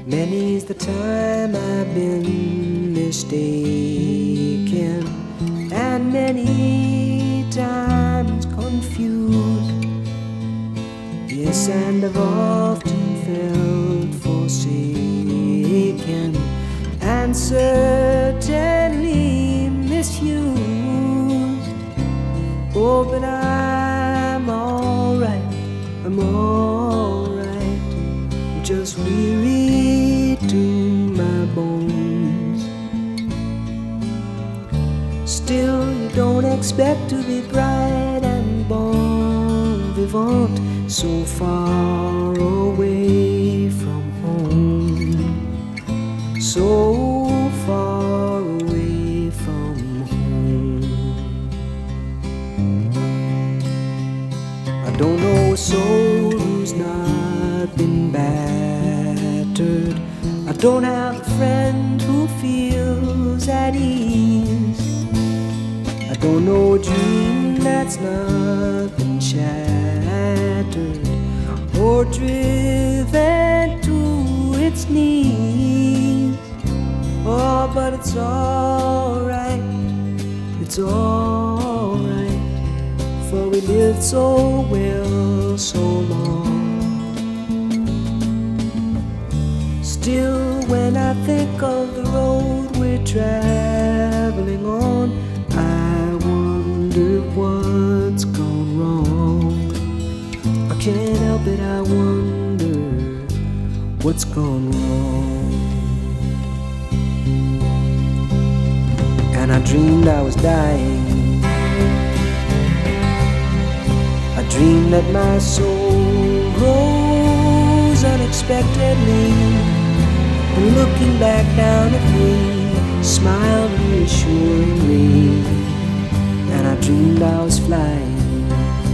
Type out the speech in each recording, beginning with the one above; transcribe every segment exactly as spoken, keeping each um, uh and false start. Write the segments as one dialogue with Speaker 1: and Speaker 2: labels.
Speaker 1: Many's the time I've been mistaken, and many times confused. Yes, and I've often felt forsaken, and certainly misused. Oh, but I'm alright, I'm alright. I'm just weary to my bones. Still, you don't expect to be bright and bon vivant so far away from home, so far away from home. I don't know a soul who's not been battered. I don't have a friend who feels at ease. I don't know a dream that's not been shattered or driven to its knees. Oh, but it's alright, it's alright, for we lived so well so long. Still, when I think of the road we're traveling on, I wonder what's gone wrong. I can't help it, I wonder what's gone wrong. And I dreamed I was dying. I dreamed that my soul rose unexpectedly, and looking back down at me, smiled reassuringly. And I dreamed I was flying,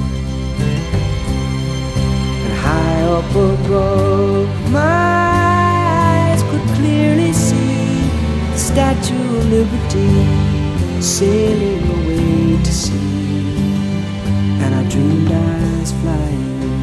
Speaker 1: and high up above, my eyes could clearly see the Statue of Liberty sailing away to sea. And I dreamed I was flying.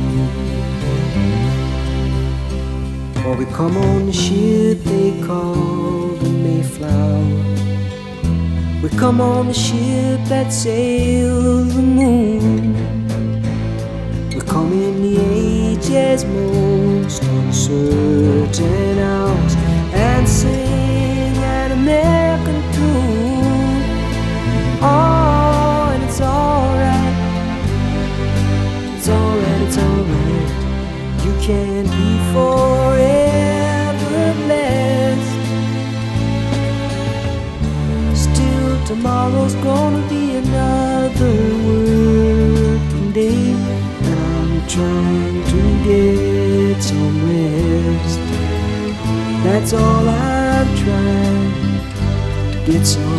Speaker 1: Or we come on the ship they call the Mayflower. We come on the ship that sails the moon. We come in the age's most uncertain hours and sing an American tune. Oh, and it's alright, it's alright, it's alright. You can't be forever blessed. Still, tomorrow's gonna be another working day, and I'm trying to get some rest. That's all I'm trying, to get some